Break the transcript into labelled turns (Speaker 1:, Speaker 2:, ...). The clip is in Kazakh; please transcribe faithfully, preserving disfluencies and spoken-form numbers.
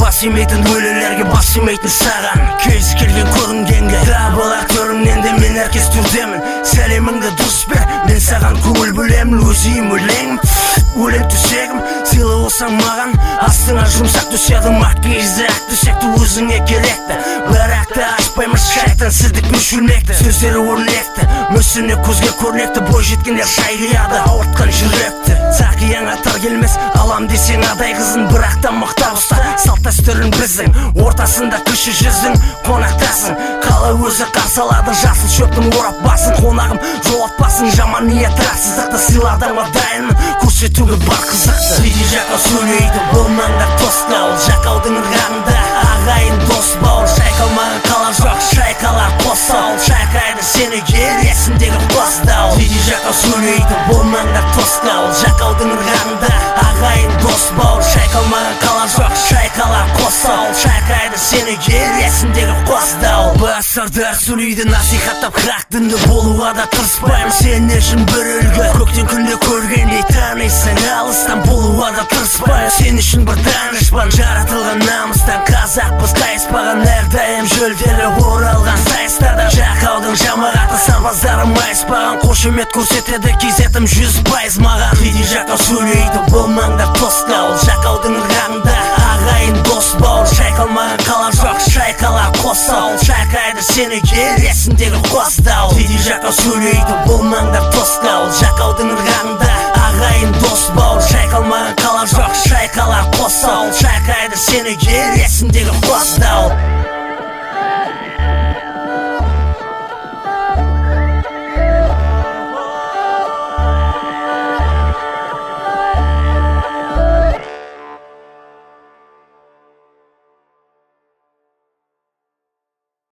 Speaker 1: бас емейтін өлелерге бас емейтін саған кезі келген көрінгенге табылар төріңнен де мен әркез түрдемін сәлеміңді дұрыс бер мен саған көңіл бөлемін өзім өлеңім өлең төсегім сыйлы болсаң маған астыңа жұмсақ төседім макияжды ақ төсекті өзіңе керекті бірақ та ашпаймын шайтан сіздік мүшілмекті сөздері өрнекті мүсіне көзге көрнекті бой жеткендер шай қияды ауыртқан жүректі сақияңа тар келмес алам десең адай қызын бірақ та мықтап ұста салт дәстүрін біздің ортасында кіші жүзің қонақтасың қалай өзі қарсы алады жасыл шөптің орап басын қонағым жолатпасын жаман ниет рақсыздықты сыйладыңға дайынмын көрсетуге бар қызықты сөйте жаққа сөйлейді болмаңдар тосқауыл жақаудың ырғағында ағайын дос бауыр шайқалмаған қала жоқ шайқалар қос ауыл шайқайды сені ел есіндегі қос дауыл сөйте жаққа сөйлейді болмаңдар тосқауыл жақаудың ырғағында ағайын дос бауыр шайқалмаған қала жоқ шайқалар қос ауыл шайқайды сені ел есіндегі қос дауыл басардар сөйлейді насихаттап хақ дінді болуға да тырыспаймын сен үшін бір үлгі көктен күнде көргендей танисың алыстан болуға да тырыспаймын сен үшін бір данышпан жаратылған намыстан қазақпыз қайыспаған әрдайым жөлдері оралған сайыстарда жақаудың жамағаты сарбаздары майыспаған қошемет көрсетеді кезетім жүз пайыз маған кейде жаққа сөйлейді болмаңдар тосқауыл жақаудың ырғағында ағайын дос бауыр шайқалмаған қала жоқ шайқалар қос ауыл шайқайды сені ел есіндегі қос дауыл кейде жаққа сөйлейді болмаңдар тосқауыл жақаудың ырғағында ағайын дос бауыр шайқалмаған қала жоқ шайқалар қос ауыл шайқайды сені ел есіндегі қос дауыл